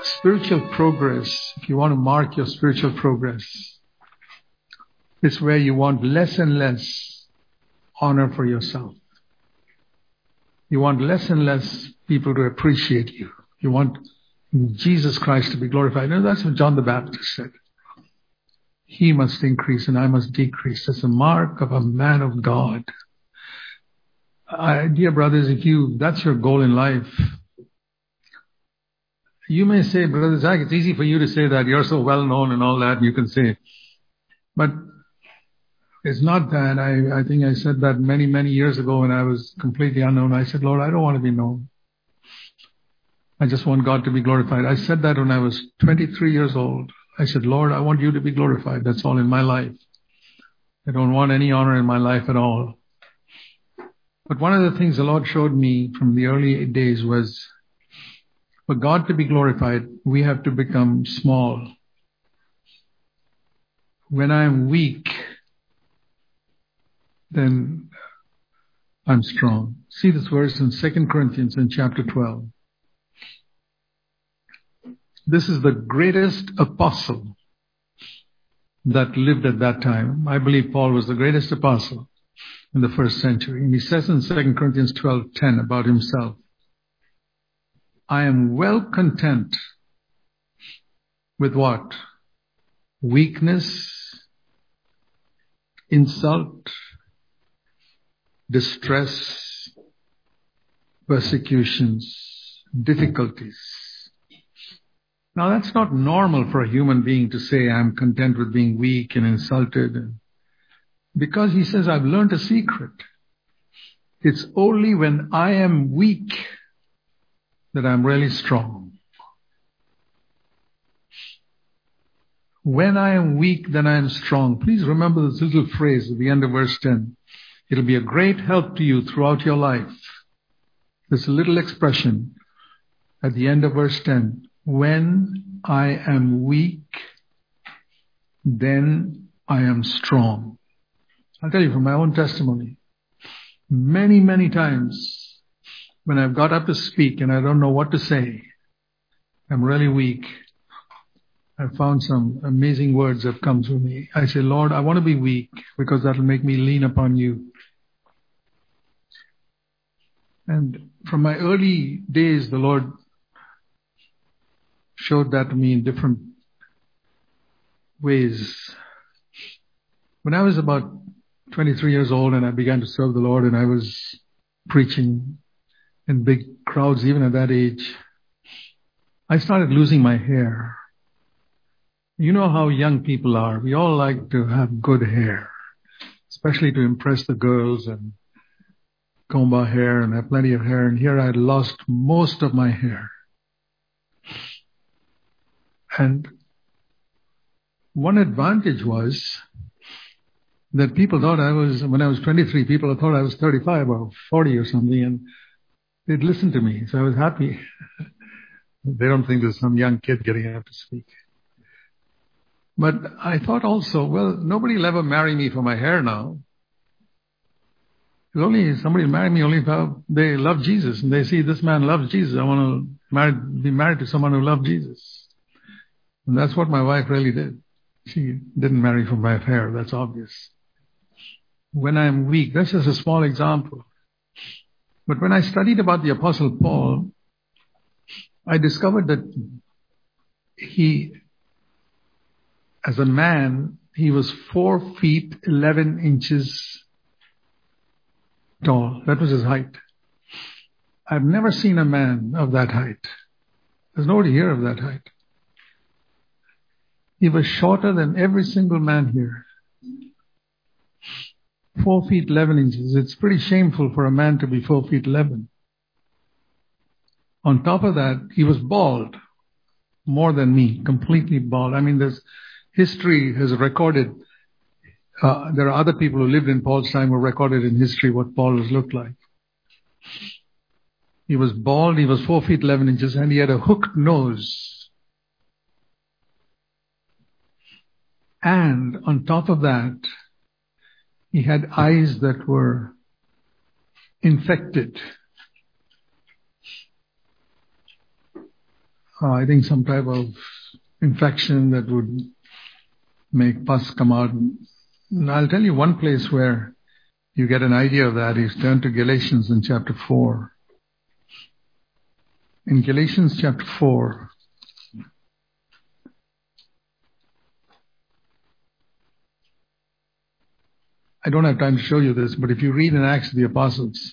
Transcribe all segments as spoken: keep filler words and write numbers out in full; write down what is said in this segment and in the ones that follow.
spiritual progress, if you want to mark your spiritual progress, it's where you want less and less honor for yourself. You want less and less people to appreciate you. You want Jesus Christ to be glorified. And that's what John the Baptist said. He must increase and I must decrease. That's a mark of a man of God. I, dear brothers, if you, that's your goal in life, you may say, Brother Zach, it's easy for you to say that. You're so well known and all that, you can say. But it's not that. I, I think I said that many, many years ago when I was completely unknown. I said, Lord, I don't want to be known. I just want God to be glorified. I said that when I was twenty-three years old. I said, Lord, I want you to be glorified. That's all in my life. I don't want any honor in my life at all. But one of the things the Lord showed me from the early days was, for God to be glorified, we have to become small. When I'm weak, then I'm strong. See this verse in Second Corinthians in chapter twelve. This is the greatest apostle that lived at that time. I believe Paul was the greatest apostle in the first century. And he says in Second Corinthians twelve ten about himself, I am well content with what? Weakness, insult, distress, persecutions, difficulties. Now that's not normal for a human being to say, I'm content with being weak and insulted. Because he says, I've learned a secret. It's only when I am weak that I'm really strong. When I am weak, then I am strong. Please remember this little phrase at the end of verse ten. It'll be a great help to you throughout your life. This little expression at the end of verse ten. When I am weak, then I am strong. I'll tell you from my own testimony. Many, many times when I've got up to speak and I don't know what to say, I'm really weak. I've found some amazing words that come through me. I say, Lord, I want to be weak because that'll make me lean upon you. And from my early days, the Lord showed that to me in different ways. When I was about twenty-three years old and I began to serve the Lord and I was preaching in big crowds even at that age, I started losing my hair. You know how young people are. We all like to have good hair, especially to impress the girls and comb our hair and have plenty of hair. And here I had lost most of my hair. And one advantage was that people thought I was, when I was twenty-three, people thought I was thirty-five or forty or something, and they'd listen to me. So I was happy. They don't think there's some young kid getting up to speak. But I thought also, well, nobody will ever marry me for my hair now. There's only somebody will marry me only if they love Jesus and they see this man loves Jesus. I want to marry, be married to someone who loves Jesus. And that's what my wife really did. She didn't marry for my hair, that's obvious. When I'm weak, that's just a small example. But when I studied about the Apostle Paul, I discovered that he, as a man, he was four feet eleven inches tall. That was his height. I've never seen a man of that height. There's nobody here of that height. He was shorter than every single man here. Four feet eleven inches. It's pretty shameful for a man to be four feet eleven. On top of that, he was bald. More than me. Completely bald. I mean, there's history has recorded, uh, there are other people who lived in Paul's time who recorded in history what Paul has looked like. He was bald, he was four feet eleven inches, and he had a hooked nose. And on top of that, he had eyes that were infected. uh, I think some type of infection that would make pus come out. And I'll tell you one place where you get an idea of that is turn to Galatians in chapter four. In Galatians chapter four, I don't have time to show you this, but if you read in Acts of the Apostles,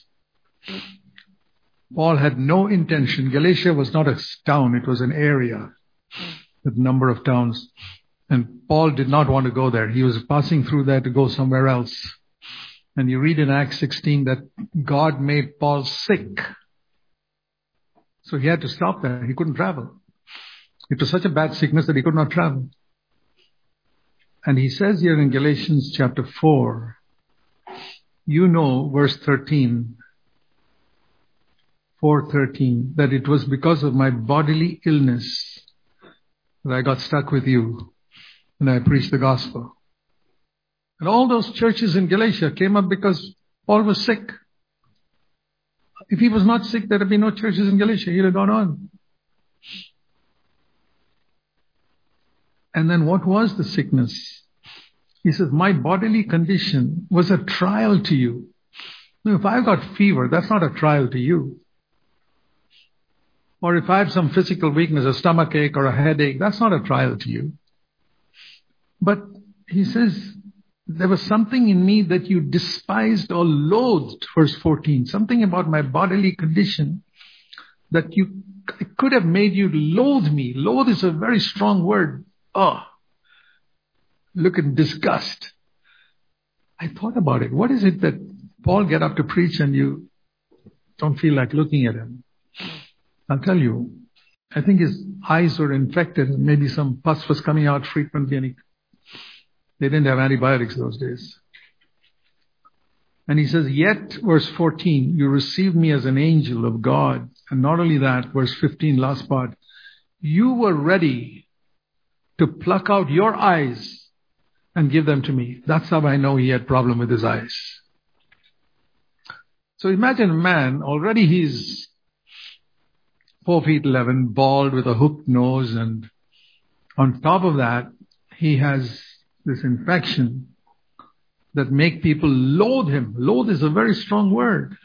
Paul had no intention. Galatia was not a town, it was an area with a number of towns. And Paul did not want to go there. He was passing through there to go somewhere else. And you read in Acts sixteen that God made Paul sick. So he had to stop there. He couldn't travel. It was such a bad sickness that he could not travel. And he says here in Galatians chapter four, you know, verse thirteen, four thirteen, that it was because of my bodily illness that I got stuck with you and I preached the gospel. And all those churches in Galatia came up because Paul was sick. If he was not sick, there would be no churches in Galatia. He'd have gone on. And then what was the sickness? He says, my bodily condition was a trial to you. Now, if I've got fever, that's not a trial to you. Or if I have some physical weakness, a stomach ache or a headache, that's not a trial to you. But he says, there was something in me that you despised or loathed, verse fourteen, something about my bodily condition that you it could have made you loathe me. Loathe is a very strong word. Oh, look at disgust. I thought about it. What is it that Paul get up to preach and you don't feel like looking at him? I'll tell you. I think his eyes were infected and maybe some pus was coming out frequently and he They didn't have antibiotics those days. And he says, yet, verse fourteen, you received me as an angel of God. And not only that, verse fifteen, last part, you were ready to pluck out your eyes and give them to me. That's how I know he had problem with his eyes. So imagine a man, already he's four feet eleven, bald with a hooked nose, and on top of that, he has this infection that make people loathe him. Loathe is a very strong word.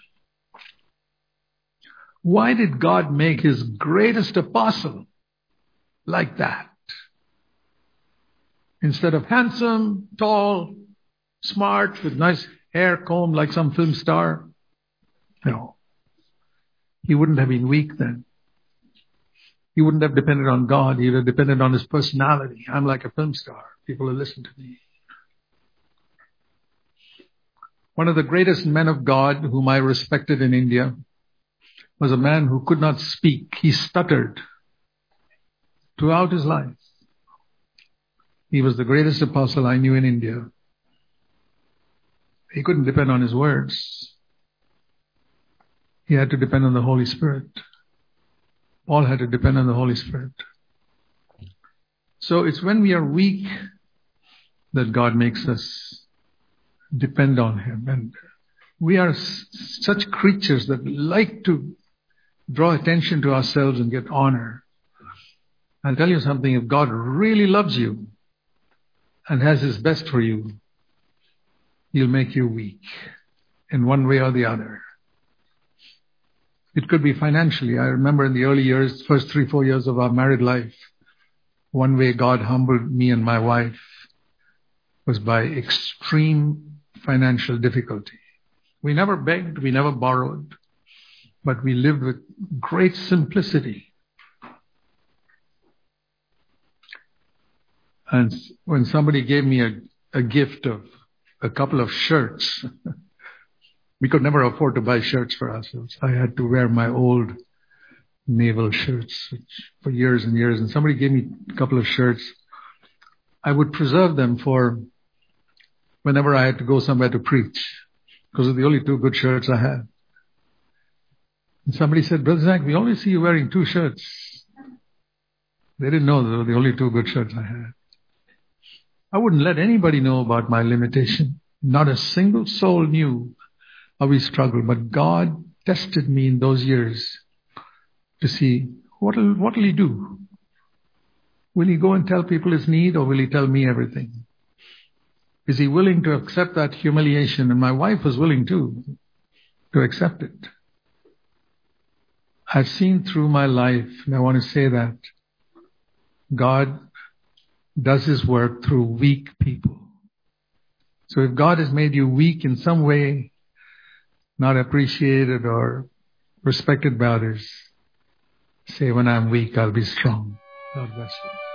Why did God make his greatest apostle like that? Instead of handsome, tall, smart, with nice hair comb like some film star. No. He wouldn't have been weak then. He wouldn't have depended on God. He would have depended on his personality. I'm like a film star. People will listen to me. One of the greatest men of God whom I respected in India was a man who could not speak. He stuttered throughout his life. He was the greatest apostle I knew in India. He couldn't depend on his words. He had to depend on the Holy Spirit. Paul had to depend on the Holy Spirit. So it's when we are weak that God makes us depend on him. And we are s- such creatures that like to draw attention to ourselves and get honor. I'll tell you something, if God really loves you and has his best for you, he'll make you weak in one way or the other. It could be financially. I remember in the early years, first three, four years of our married life, one way God humbled me and my wife was by extreme financial difficulty. We never begged, we never borrowed, but we lived with great simplicity. And when somebody gave me a, a gift of a couple of shirts, we could never afford to buy shirts for ourselves. I had to wear my old naval shirts for years and years. And somebody gave me a couple of shirts. I would preserve them for whenever I had to go somewhere to preach, because they're the only two good shirts I had. And somebody said, Brother Zach, we only see you wearing two shirts. They didn't know they were the only two good shirts I had. I wouldn't let anybody know about my limitation. Not a single soul knew how we struggled, but God tested me in those years to see what'll, what'll he do? Will he go and tell people his need, or will he tell me everything? Is he willing to accept that humiliation? And my wife was willing too, to accept it. I've seen through my life, and I want to say that God does his work through weak people. So if God has made you weak in some way, not appreciated or respected by others, say, when I'm weak, I'll be strong. God bless you.